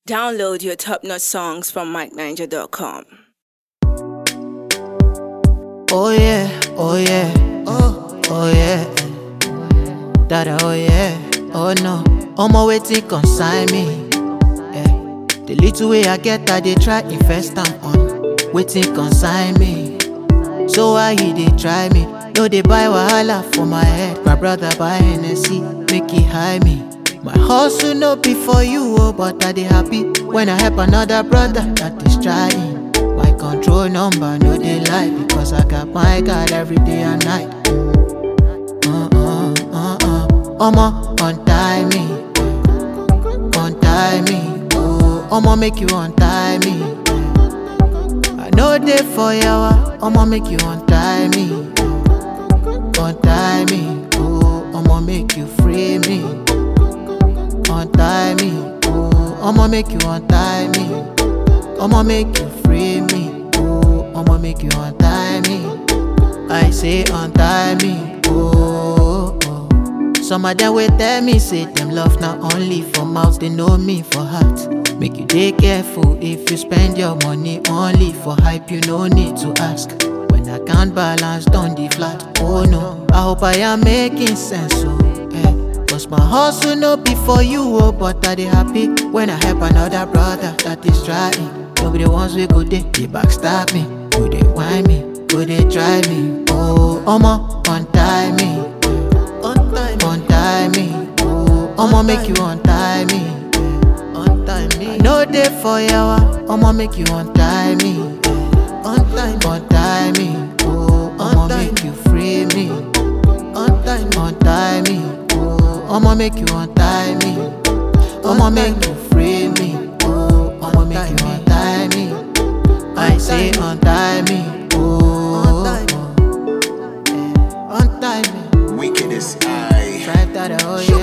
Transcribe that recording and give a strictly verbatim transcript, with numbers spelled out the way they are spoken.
Download your top-notch songs from mike ninja dot com. Oh yeah, oh yeah, oh, oh yeah. Dada, oh yeah, oh no. Omo wetin consign me. Yeah. The little way I get, I dey try invest am on. Wetin consign me. So why he dey try me? No dey buy wahala for my head. My brother buy Hennessy, make he high me. My hustle no be for you, oh, but I dey happy when I help another brother that is trying. My control number no dey lie, because I got my God every day and night. Uh uh uh uh. Omo untie me, untie me. Oh, Omo make you untie me. I know dey for yawa. Omo make you untie me, untie me. Oh, Omo make you free me. Untie me, oh, I'ma make you untie me. I'ma make you free me, oh, I'ma make you untie me. I say untie me, oh, oh. Some of them will tell me, say them love not only for mouth, they know me for heart. Make you dey careful if you spend your money only for hype, you no need to ask. When I can't balance, don't the flat, oh no. I hope I am making sense, oh. Cause my hustle no be for you, oh, but I dey happy when I help another brother that is trying. No be the ones we go dey, they backstab me, go dey whine me, go dey try me. Oh, Omo, untie me, untie me, untie me. Oh, Omo make you untie me, untie me. I know dey for yawa, Omo make you untie me, untie me, untie me. Oh, Omo make you free me, untie me, untie me. I'ma make you untie me. I'ma make you free me. Oh, I'ma make you untie me. I say untie me. Oh, untie me. Wickedest eye. Try that, oh yeah.